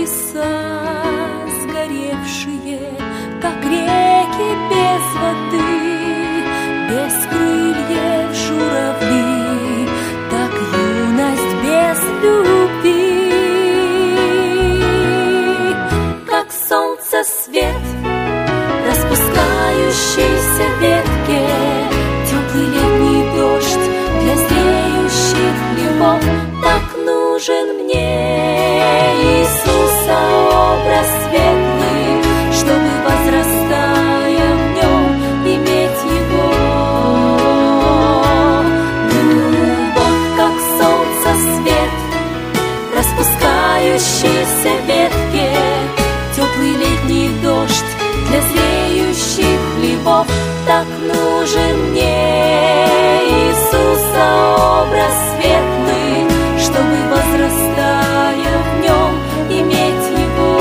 небеса сгоревшие, как реки без воды, без крыльев журавли, так юность без любви. Как солнце свет, распускающийся ветке, теплый летний дождь для зреющих львов, так нужен мне Иисуса образ светлый, чтобы, возрастая в нем, иметь его. Любовь, как солнце свет, распускающийся ветке, теплый летний дождь для зреющих львов, так нужен мне Иисуса образ светлый, чтобы, возрастая в нем, иметь его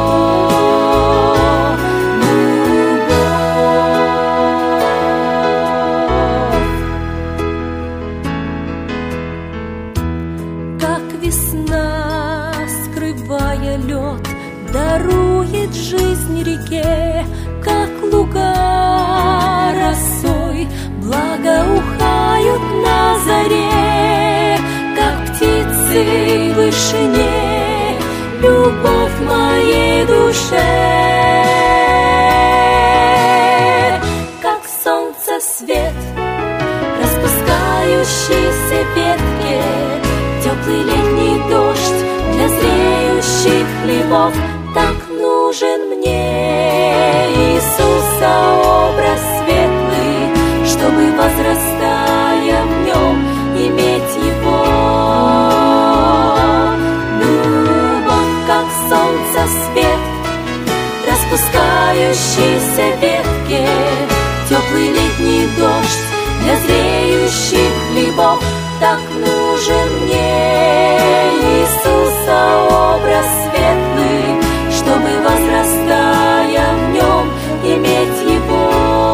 любовь. Как весна, скрывая лед, дарует жизнь реке, как луга росой благоухают на заре, как птицы в вышине, любовь моей душе. Как солнце свет, распускающийся ветке, теплый летний дождь для зреющих львов, так нужен мне Иисуса образ светлый, чтобы, возрастая в нем, иметь его. Любовь, как солнце свет, распускающийся ветке, теплый летний дождь для зреющих львов, так нужен мне Иисуса образ светлый, чтобы, возрастая в нем, иметь его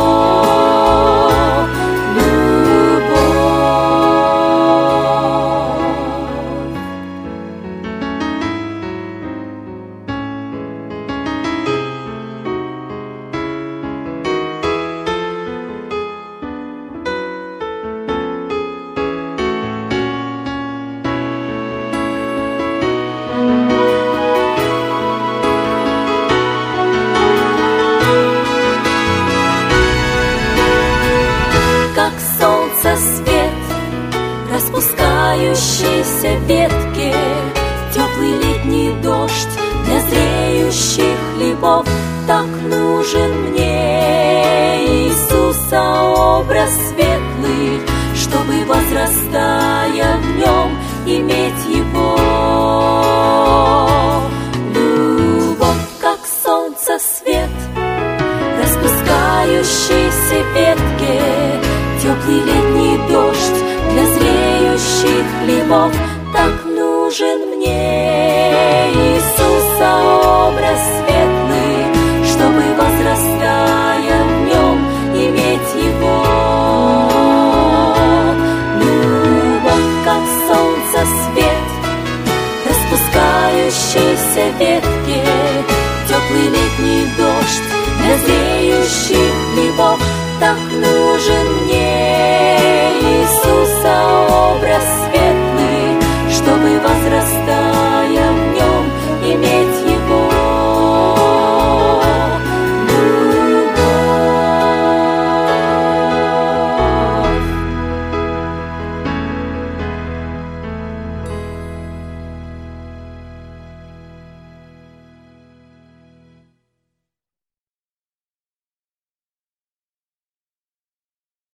распускающейся ветке, теплый летний дождь для зреющих львов, так нужен мне Иисуса образ светлый, чтобы, возрастая в нем, иметь его. Любовь, как солнце свет, распускающейся ветке, теплый летний дождь для зреющих львов, так нужен мне Иисуса образ светлый, чтобы, возрастая в нем, иметь его. Любовь, как солнце свет, распускающейся ветке, теплый летний дождь для зреющих львов, так нужен мне Иисуса образ светлый,